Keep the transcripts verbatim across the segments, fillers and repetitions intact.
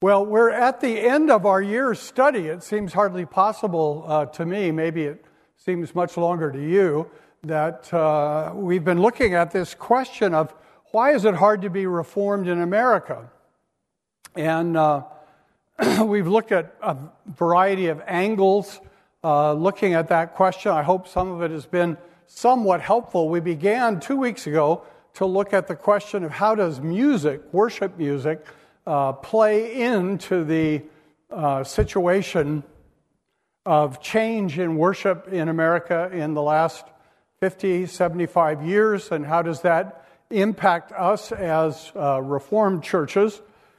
Well, we're at the end of our year's study. It seems hardly possible uh, to me, maybe it seems much longer to you, that uh, we've been looking at this question of why is it hard to be Reformed in America? And uh, we've looked at a variety of angles uh, looking at that question. I hope some of it has been somewhat helpful. We began two weeks ago to look at the question of how does music, worship music, Uh, play into the uh, situation of change in worship in America in the last fifty, seventy-five years, and how does that impact us as uh, Reformed churches.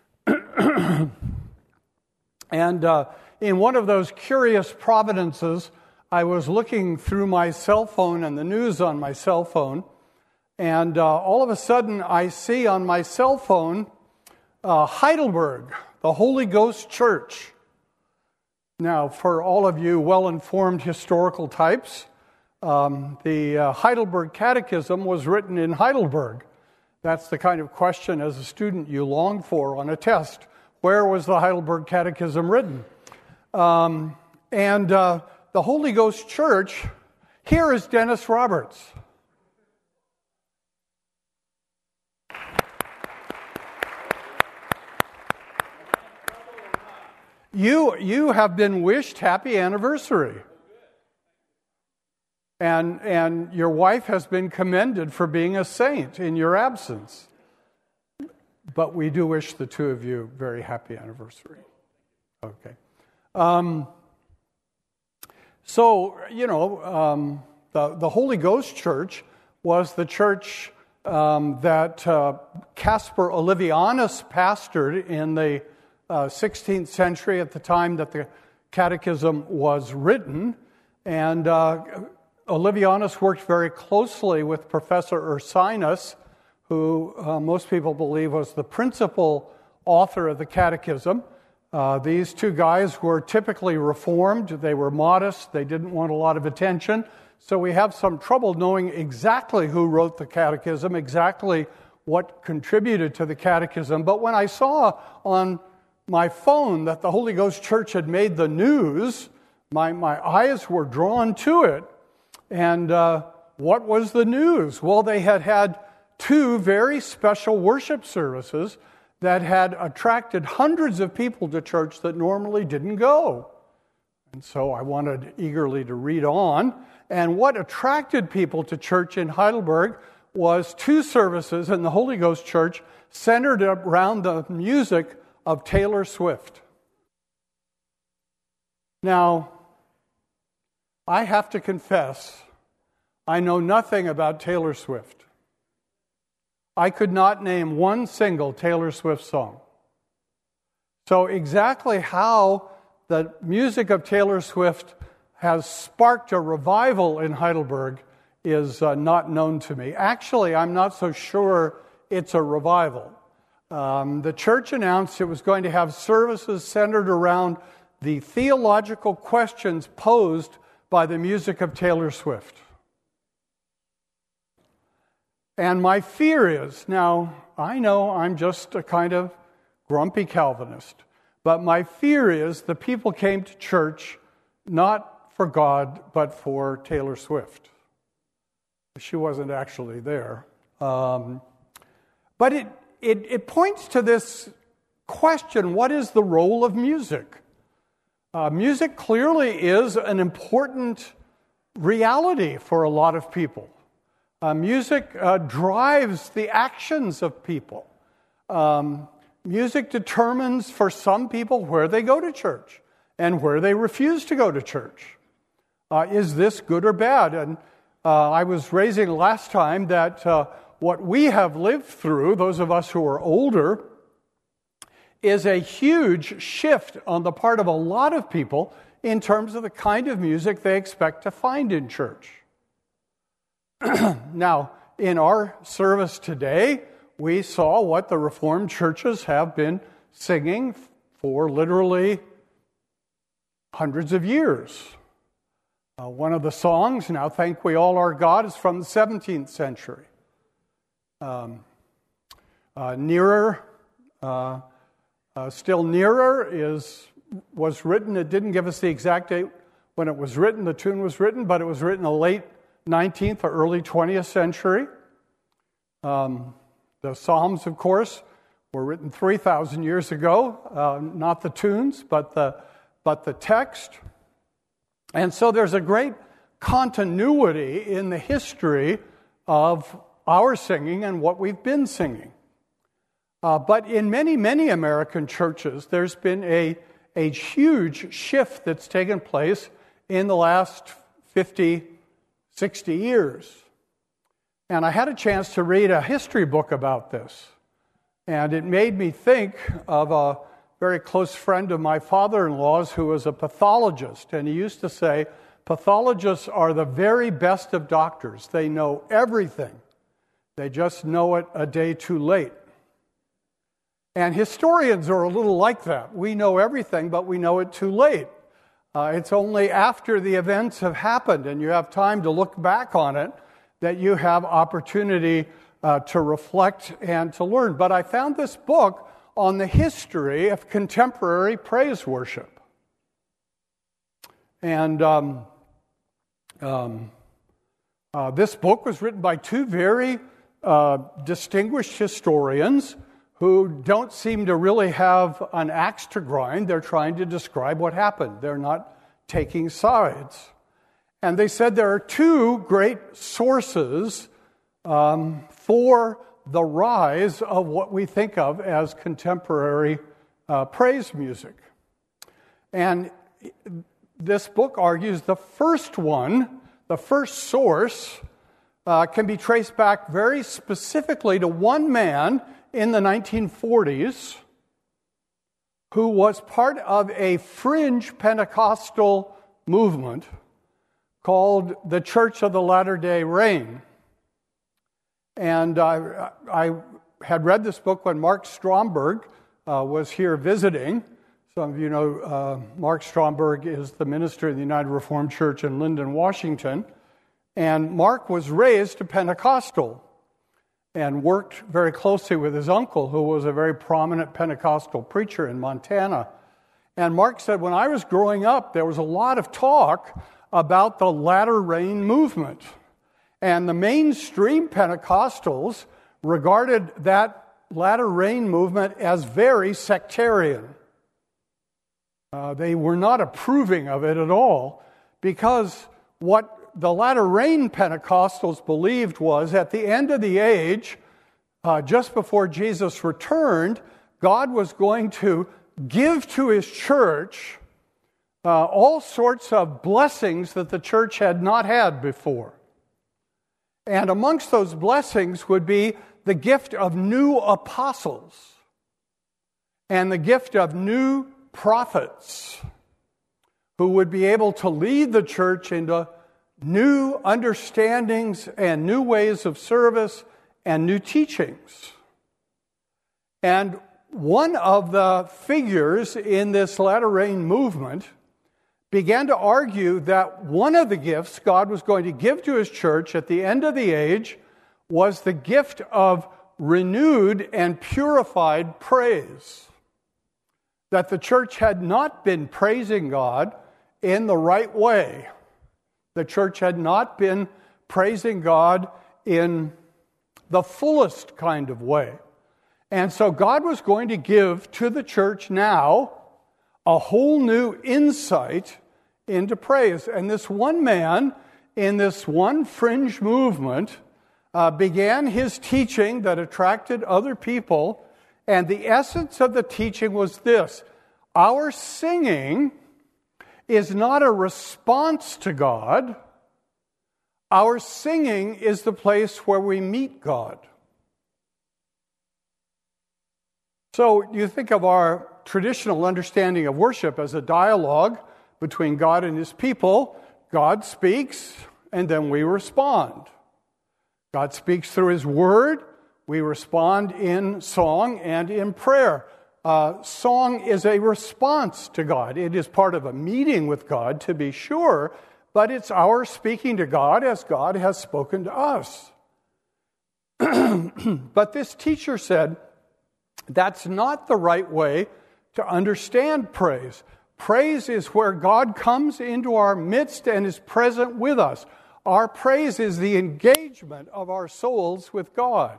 And uh, in one of those curious providences, I was looking through my cell phone and the news on my cell phone, and uh, all of a sudden I see on my cell phone Uh, Heidelberg, the Holy Ghost Church. Now, for all of you well-informed historical types, um, the uh, Heidelberg Catechism was written in Heidelberg. That's the kind of question as a student you long for on a test. Where was the Heidelberg Catechism written? Um, and uh, the Holy Ghost Church, here is Dennis Roberts. You you have been wished happy anniversary. And and your wife has been commended for being a saint in your absence. But we do wish the two of you very happy anniversary. Okay. Um, so, you know, um, the, the Holy Ghost Church was the church um, that uh, Caspar Olevianus pastored in the Uh, sixteenth century, at the time that the Catechism was written. And uh, Olevianus worked very closely with Professor Ursinus, who uh, most people believe was the principal author of the Catechism. Uh, these two guys were typically Reformed. They were modest. They didn't want a lot of attention. So we have some trouble knowing exactly who wrote the Catechism, exactly what contributed to the Catechism. But when I saw on my phone that the Holy Ghost Church had made the news, my, my eyes were drawn to it. And uh, what was the news? Well, they had had two very special worship services that had attracted hundreds of people to church that normally didn't go. And so I wanted eagerly to read on. And what attracted people to church in Heidelberg was two services in the Holy Ghost Church centered around the music of Taylor Swift. Now, I have to confess, I know nothing about Taylor Swift. I could not name one single Taylor Swift song. So exactly how the music of Taylor Swift has sparked a revival in Heidelberg is uh, not known to me. Actually, I'm not so sure it's a revival. Um, the church announced it was going to have services centered around the theological questions posed by the music of Taylor Swift. And my fear is, now, I know I'm just a kind of grumpy Calvinist, but my fear is the people came to church not for God, but for Taylor Swift. She wasn't actually there. Um, but it It, it points to this question, what is the role of music? Uh, music clearly is an important reality for a lot of people. Uh, music uh, drives the actions of people. Um, music determines for some people where they go to church and where they refuse to go to church. Uh, is this good or bad? And uh, I was raising last time that Uh, what we have lived through, those of us who are older, is a huge shift on the part of a lot of people in terms of the kind of music they expect to find in church. Now, in our service today, we saw what the Reformed churches have been singing for literally hundreds of years. Uh, one of the songs, Now Thank We All Our God, is from the seventeenth century. Um, uh, nearer, uh, Uh, Still Nearer is was written. It didn't give us the exact date when it was written, the tune was written, but it was written in the late nineteenth or early twentieth century. Um, the Psalms, of course, were written three thousand years ago, uh, not the tunes, but the, but the text. And so there's a great continuity in the history of our singing and what we've been singing. Uh, but in many, many American churches, there's been a, a huge shift that's taken place in the last fifty, sixty years. And I had a chance to read a history book about this. And it made me think of a very close friend of my father-in-law's who was a pathologist. And he used to say, pathologists are the very best of doctors. They know everything. They just know it a day too late. And historians are a little like that. We know everything, but we know it too late. Uh, it's only after the events have happened and you have time to look back on it that you have opportunity uh, to reflect and to learn. But I found this book on the history of contemporary praise worship. And um, um, uh, this book was written by two very uh, distinguished historians who don't seem to really have an axe to grind. They're trying to describe what happened. They're not taking sides. And they said there are two great sources um, for the rise of what we think of as contemporary uh, praise music. And this book argues the first one, the first source, uh, can be traced back very specifically to one man in the nineteen forties, who was part of a fringe Pentecostal movement called the Church of the Latter-day Rain. And I, I had read this book when Mark Stromberg uh, was here visiting. Some of you know uh, Mark Stromberg is the minister of the United Reformed Church in Linden, Washington. And Mark was raised a Pentecostal and worked very closely with his uncle, who was a very prominent Pentecostal preacher in Montana. And Mark said, when I was growing up, there was a lot of talk about the latter rain movement. And the mainstream Pentecostals regarded that latter rain movement as very sectarian. Uh, they were not approving of it at all, because what the latter rain Pentecostals believed was at the end of the age, uh, just before Jesus returned, God was going to give to his church uh, all sorts of blessings that the church had not had before. And amongst those blessings would be the gift of new apostles and the gift of new prophets who would be able to lead the church into new understandings and new ways of service and new teachings. And one of the figures in this latter rain movement began to argue that one of the gifts God was going to give to his church at the end of the age was the gift of renewed and purified praise. That the church had not been praising God in the right way. The church had not been praising God in the fullest kind of way. And so God was going to give to the church now a whole new insight into praise. And this one man in this one fringe movement uh, began his teaching that attracted other people. And the essence of the teaching was this: our singing is not a response to God. Our singing is the place where we meet God. So you think of our traditional understanding of worship as a dialogue between God and his people. God speaks, and then we respond. God speaks through his word. We respond in song and in prayer. Uh, song is a response to God. It is part of a meeting with God, to be sure, but it's our speaking to God as God has spoken to us. But this teacher said that's not the right way to understand praise. Praise is where God comes into our midst and is present with us. Our praise is the engagement of our souls with God.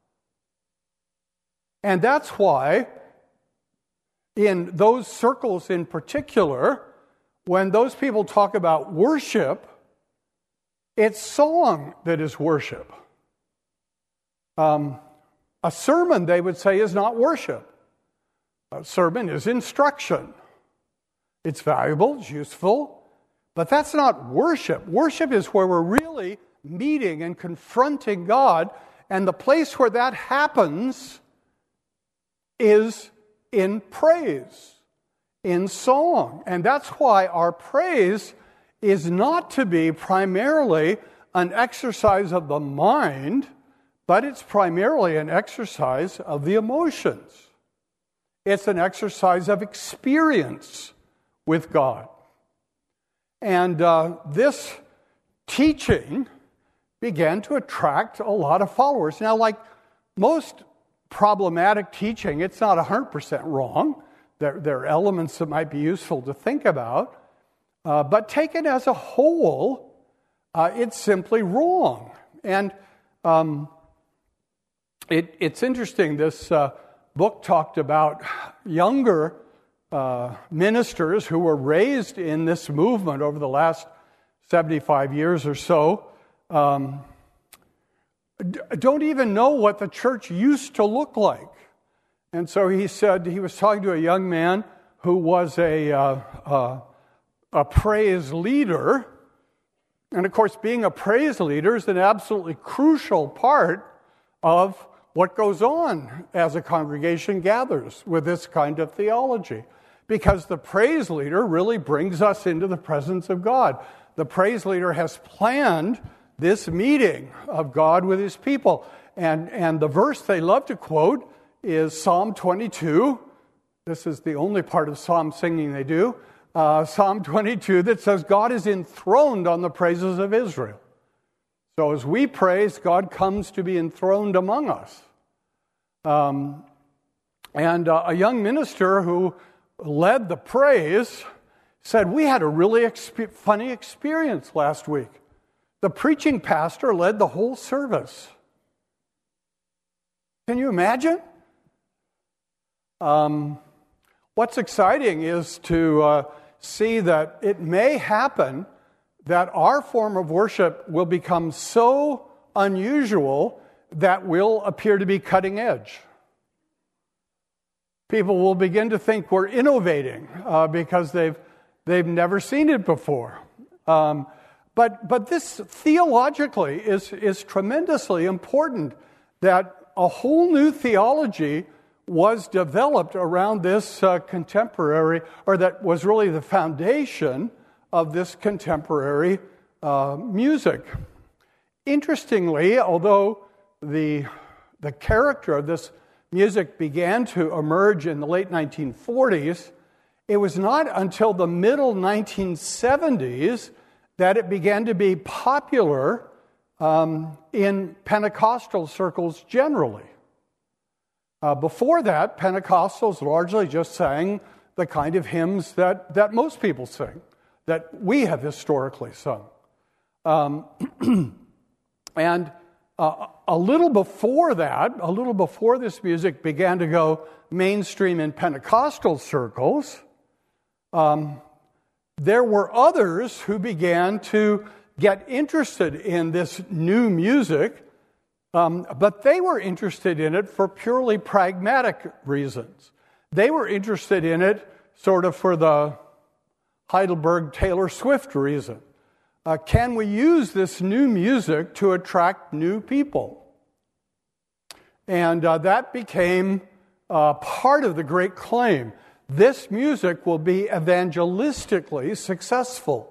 And that's why, in those circles in particular, when those people talk about worship, it's song that is worship. Um, a sermon, they would say, is not worship. A sermon is instruction. It's valuable, it's useful, but that's not worship. Worship is where we're really meeting and confronting God, and the place where that happens is in praise, in song. And that's why our praise is not to be primarily an exercise of the mind, but it's primarily an exercise of the emotions. It's an exercise of experience with God. And uh, this teaching began to attract a lot of followers. Now, like most problematic teaching, it's not one hundred percent wrong. There, there are elements that might be useful to think about. Uh, but taken as a whole, uh, it's simply wrong. And um, it, it's interesting, this uh, book talked about younger uh, ministers who were raised in this movement over the last seventy-five years or so, um, d- don't even know what the church used to look like. And so he said, he was talking to a young man who was a, uh, uh, a praise leader. And of course, being a praise leader is an absolutely crucial part of what goes on as a congregation gathers with this kind of theology. Because the praise leader really brings us into the presence of God. The praise leader has planned this meeting of God with his people. And, and the verse they love to quote is Psalm twenty-two. This is the only part of psalm singing they do. Uh, Psalm twenty-two that says, God is enthroned on the praises of Israel. So as we praise, God comes to be enthroned among us. Um, and uh, a young minister who led the praise said, we had a really exp- funny experience last week. The preaching pastor led the whole service. Can you imagine? Um, what's exciting is to uh, see that it may happen that our form of worship will become so unusual that we'll appear to be cutting edge. People will begin to think we're innovating uh, because they've they've never seen it before. Um, but but this theologically is is tremendously important, that a whole new theology was developed around this uh, contemporary, or that was really the foundation of this contemporary uh, music. Interestingly, although the the character of this music began to emerge in the late nineteen forties, it was not until the middle nineteen seventies that it began to be popular um, in Pentecostal circles generally. Uh, before that, Pentecostals largely just sang the kind of hymns that, that most people sing, that we have historically sung. Um, and uh, a little before that, a little before this music began to go mainstream in Pentecostal circles, um, there were others who began to get interested in this new music, um, but they were interested in it for purely pragmatic reasons. They were interested in it sort of for the Heidelberg Taylor Swift reason. Uh, can we use this new music to attract new people? And uh, that became uh, part of the great claim. This music will be evangelistically successful.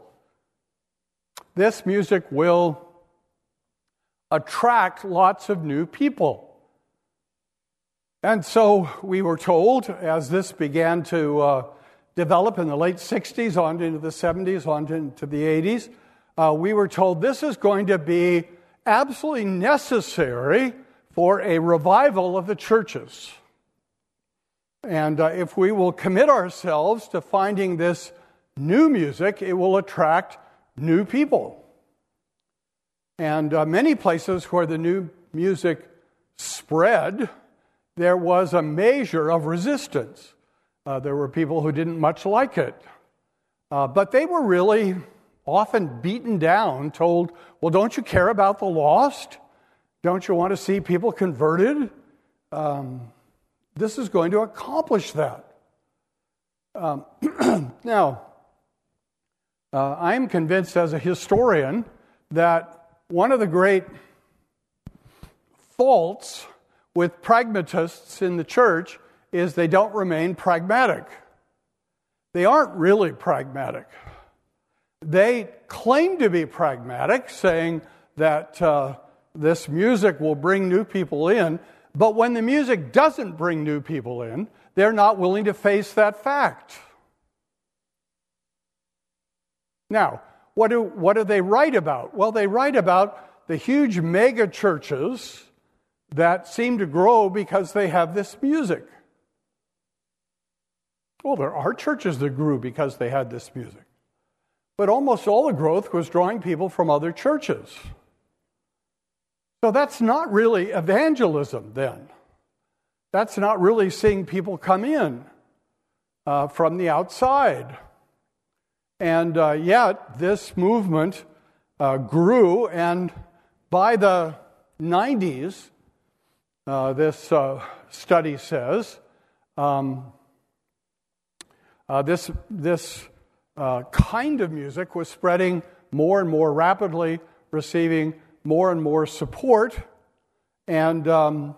This music will attract lots of new people. And so we were told, as this began to uh, develop in the late sixties, on into the seventies, on into the eighties, uh, we were told this is going to be absolutely necessary for a revival of the churches. And uh, if we will commit ourselves to finding this new music, it will attract new people. And uh, many places where the new music spread, there was a measure of resistance. Uh, there were people who didn't much like it. Uh, but they were really often beaten down, told, well, don't you care about the lost? Don't you want to see people converted? Um, this is going to accomplish that. Um, now, uh, I'm convinced as a historian that one of the great faults with pragmatists in the church is they don't remain pragmatic. They aren't really pragmatic. They claim to be pragmatic, saying that uh, this music will bring new people in, but when the music doesn't bring new people in, they're not willing to face that fact. Now, what do, what do they write about? Well, they write about the huge mega churches that seem to grow because they have this music. Well, there are churches that grew because they had this music. But almost all the growth was drawing people from other churches. So that's not really evangelism then. That's not really seeing people come in uh, from the outside. And uh, yet, this movement uh, grew, and by the nineties, uh, this uh, study says, um, uh, this, this uh, kind of music was spreading more and more rapidly, receiving more and more support, and um,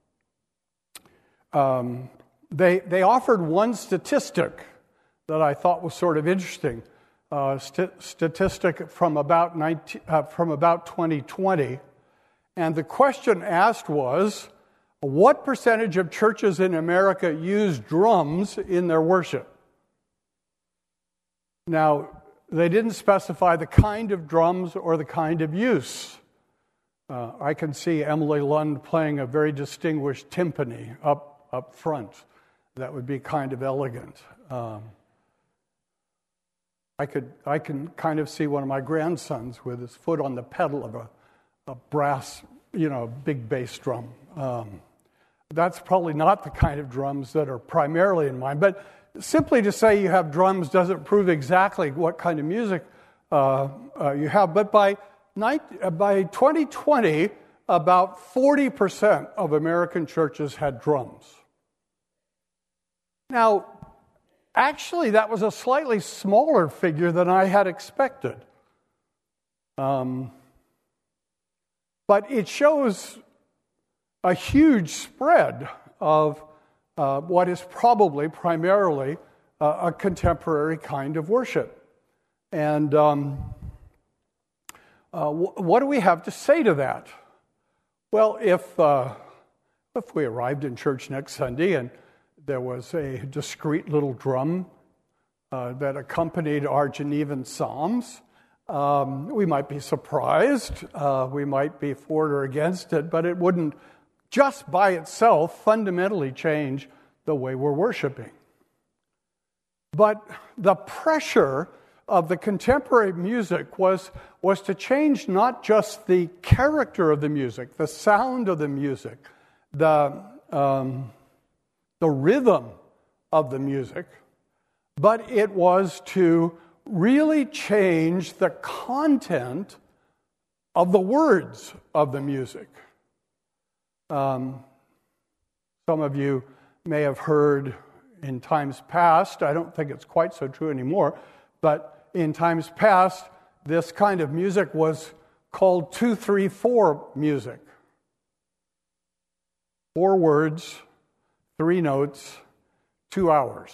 um, they, they offered one statistic that I thought was sort of interesting. Uh, st- statistic from about nineteen, uh, from about twenty twenty, and the question asked was, what percentage of churches in America use drums in their worship? Now, they didn't specify the kind of drums or the kind of use. Uh, I can see Emily Lund playing a very distinguished timpani up up front. That would be kind of elegant. Um, I could, I can kind of see one of my grandsons with his foot on the pedal of a, a brass, you know, big bass drum. Um, that's probably not the kind of drums that are primarily in mind. But simply to say you have drums doesn't prove exactly what kind of music uh, uh, you have. But by, by twenty twenty, about forty percent of American churches had drums. Now, actually, that was a slightly smaller figure than I had expected. Um, but it shows a huge spread of uh, what is probably primarily uh, a contemporary kind of worship. And um, uh, w- what do we have to say to that? Well, if uh, if we arrived in church next Sunday and there was a discreet little drum uh, that accompanied our Genevan Psalms, um, we might be surprised, uh, we might be for or against it, but it wouldn't just by itself fundamentally change the way we're worshiping. But the pressure of the contemporary music was, was to change not just the character of the music, the sound of the music, the... Um, the rhythm of the music, but it was to really change the content of the words of the music. Um, some of you may have heard in times past, I don't think it's quite so true anymore, but in times past, this kind of music was called two three four music. Four words, three notes, two hours.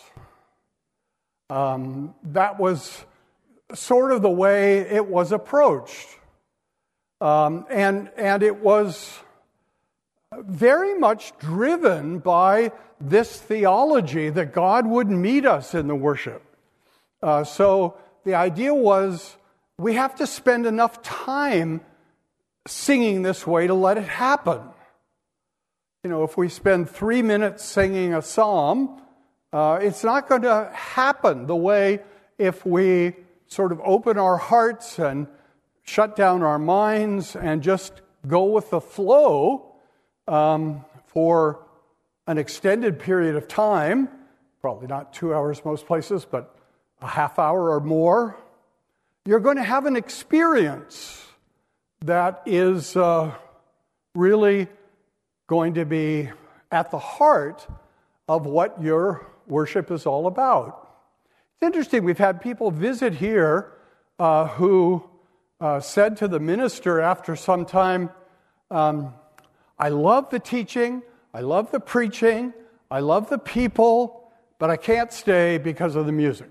Um, that was sort of the way it was approached. Um, and, and it was very much driven by this theology that God would meet us in the worship. Uh, so the idea was we have to spend enough time singing this way to let it happen. You know, if we spend three minutes singing a psalm, uh, it's not going to happen the way if we sort of open our hearts and shut down our minds and just go with the flow um, for an extended period of time, probably not two hours most places, but a half hour or more. You're going to have an experience that is uh, really going to be at the heart of what your worship is all about. It's interesting, we've had people visit here uh, who uh, said to the minister after some time, um, I love the teaching, I love the preaching, I love the people, but I can't stay because of the music.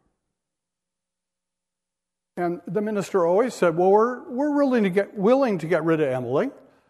And the minister always said, well, we're we're willing to get willing to get rid of Emily.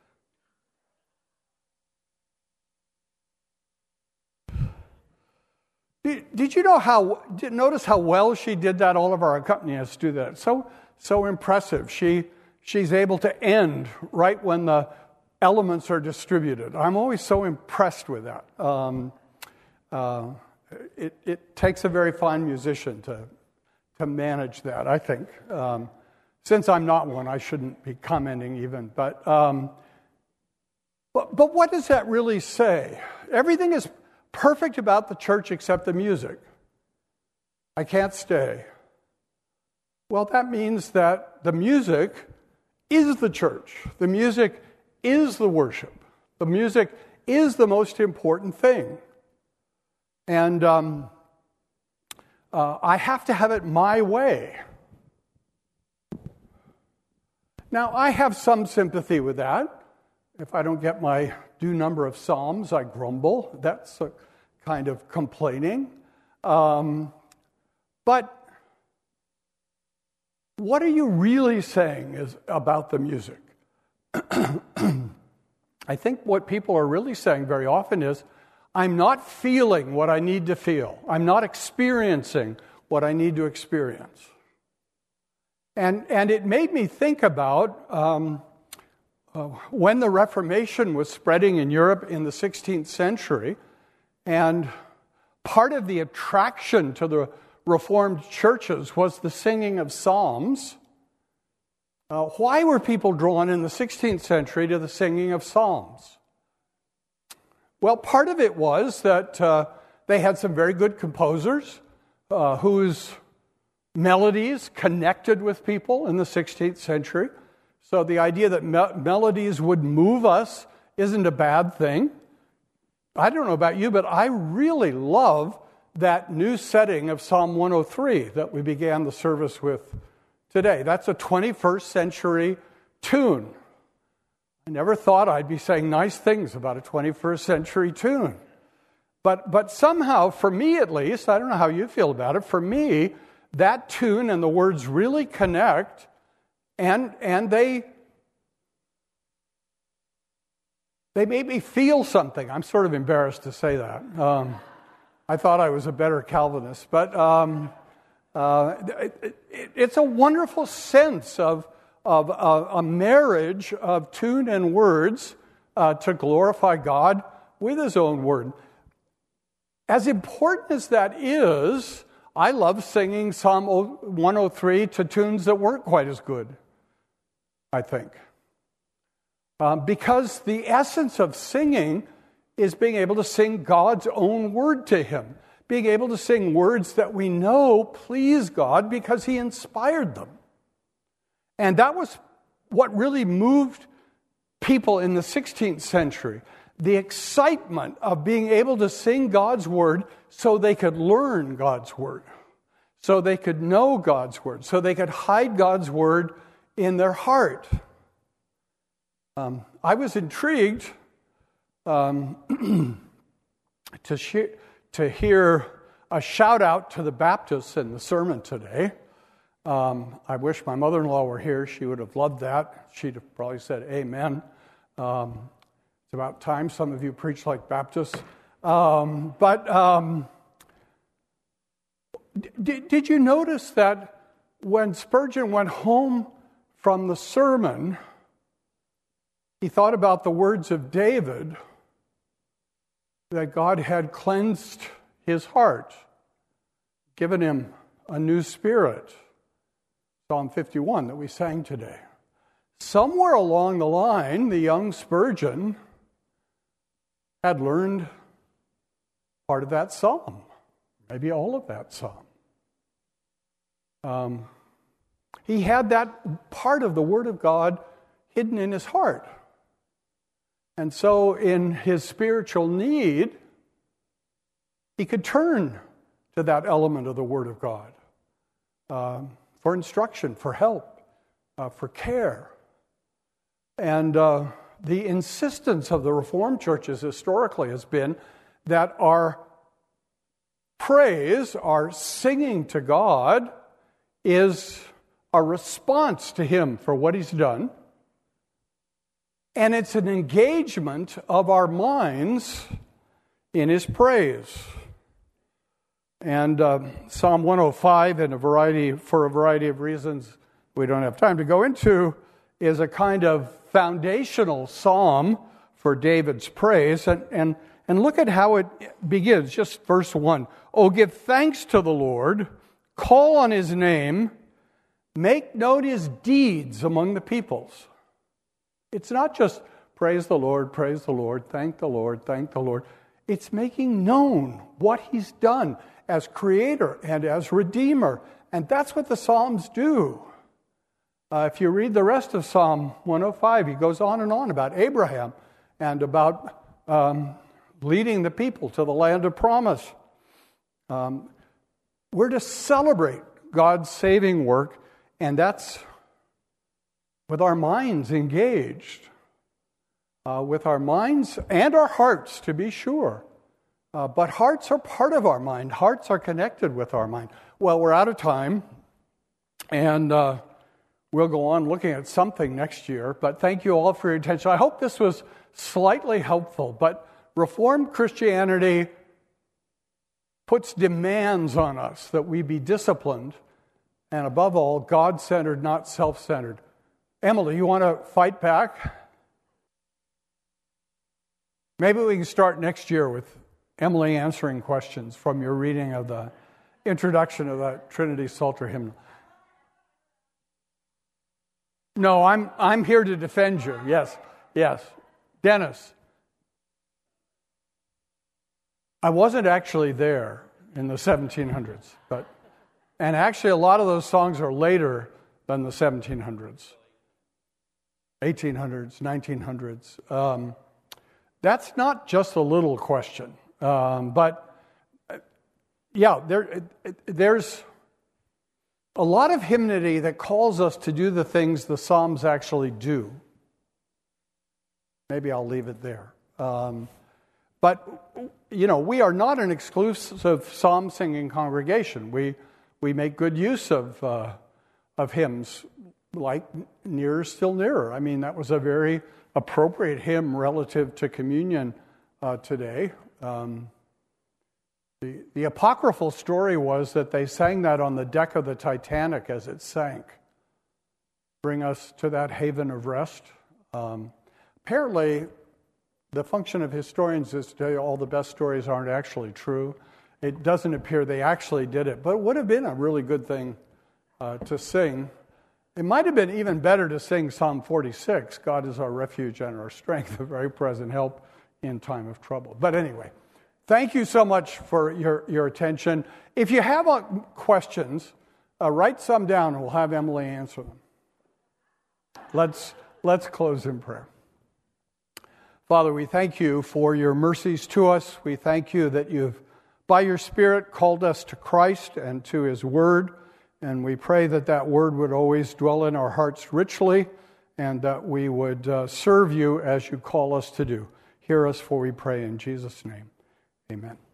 Did, did you know how? Did, notice how well she did that? All of our accompanists do that. So so impressive. She she's able to end right when the elements are distributed. I'm always so impressed with that. Um, uh, it it takes a very fine musician to. to manage that, I think. Um, since I'm not one, I shouldn't be commenting even. But, um, but but what does that really say? Everything is perfect about the church except the music. I can't stay. Well, that means that the music is the church. The music is the worship. The music is the most important thing. And um, Uh, I have to have it my way. Now, I have some sympathy with that. If I don't get my due number of psalms, I grumble. That's a kind of complaining. Um, but what are you really saying is about the music? I think what people are really saying very often is, I'm not feeling what I need to feel. I'm not experiencing what I need to experience. And and it made me think about um, uh, when the Reformation was spreading in Europe in the sixteenth century, and part of the attraction to the Reformed churches was the singing of psalms. Uh, why were people drawn in the sixteenth century to the singing of psalms? Well, part of it was that uh, they had some very good composers uh, whose melodies connected with people in the sixteenth century. So the idea that me- melodies would move us isn't a bad thing. I don't know about you, but I really love that new setting of Psalm one oh three that we began the service with today. That's a twenty-first century tune. I never thought I'd be saying nice things about a twenty-first century tune. But but somehow, for me at least, I don't know how you feel about it, for me, that tune and the words really connect, and and they they made me feel something. I'm sort of embarrassed to say that. Um, I thought I was a better Calvinist, but um, uh, it, it, it's a wonderful sense of of a, a marriage of tune and words uh, to glorify God with His own word. As important as that is, I love singing Psalm one oh three to tunes that weren't quite as good, I think. Um, because the essence of singing is being able to sing God's own word to Him, being able to sing words that we know please God because He inspired them. And that was what really moved people in the sixteenth century. The excitement of being able to sing God's word so they could learn God's word, so they could know God's word, so they could hide God's word in their heart. Um, I was intrigued um, to, sh- to hear a shout out to the Baptists in the sermon today. Um, I wish my mother-in-law were here. She would have loved that. She'd have probably said amen. Um, it's about time some of you preach like Baptists. Um, but um, d- did you notice that when Spurgeon went home from the sermon, he thought about the words of David, that God had cleansed his heart, given him a new spirit. Psalm fifty-one that we sang today. Somewhere along the line, the young Spurgeon had learned part of that psalm, maybe all of that psalm. Um, he had that part of the Word of God hidden in his heart. And so in his spiritual need, he could turn to that element of the Word of God uh, for instruction, for help, uh, for care. And uh, the insistence of the Reformed churches historically has been that our praise, our singing to God, is a response to Him for what He's done. And it's an engagement of our minds in His praise. And uh, Psalm one oh five, in a variety, for a variety of reasons we don't have time to go into, is a kind of foundational psalm for David's praise. And, and, and look at how it begins, just verse one. Oh, give thanks to the Lord, call on His name, make known His deeds among the peoples. It's not just praise the Lord, praise the Lord, thank the Lord, thank the Lord. It's making known what He's done as Creator and as Redeemer. And that's what the Psalms do. Uh, if you read the rest of Psalm one oh five, he goes on and on about Abraham and about um, leading the people to the land of promise. Um, we're to celebrate God's saving work, and that's with our minds engaged, uh, with our minds and our hearts, to be sure. Uh, but hearts are part of our mind. Hearts are connected with our mind. Well, we're out of time, and uh, we'll go on looking at something next year. But thank you all for your attention. I hope this was slightly helpful. But Reformed Christianity puts demands on us that we be disciplined, and above all, God-centered, not self-centered. Emily, you want to fight back? Maybe we can start next year with Emily answering questions from your reading of the introduction of the Trinity Psalter hymnal. No, I'm I'm here to defend you. Yes, yes. Dennis. I wasn't actually there in the seventeen hundreds, but and actually a lot of those songs are later than the seventeen hundreds. eighteen hundreds, nineteen hundreds. Um, that's not just a little question. Um, but, uh, yeah, there, it, there's a lot of hymnody that calls us to do the things the Psalms actually do. Maybe I'll leave it there. Um, but, you know, we are not an exclusive psalm singing congregation. We we make good use of uh, of hymns like Nearer, Still Nearer. I mean, that was a very appropriate hymn relative to communion uh, today. Um, the, the apocryphal story was that they sang that on the deck of the Titanic as it sank. Bring us to that haven of rest. Um, apparently, the function of historians is to tell you all the best stories aren't actually true. It doesn't appear they actually did it, but it would have been a really good thing uh, to sing. It might have been even better to sing Psalm forty-six, God is our refuge and our strength, a very present help in time of trouble. But anyway, thank you so much for your, your attention. If you have uh, questions, uh, write some down and we'll have Emily answer them. Let's, let's close in prayer. Father, we thank you for your mercies to us. We thank you that you've, by your Spirit, called us to Christ and to His Word. And we pray that that Word would always dwell in our hearts richly and that we would uh, serve you as you call us to do. Hear us, for we pray in Jesus' name. Amen.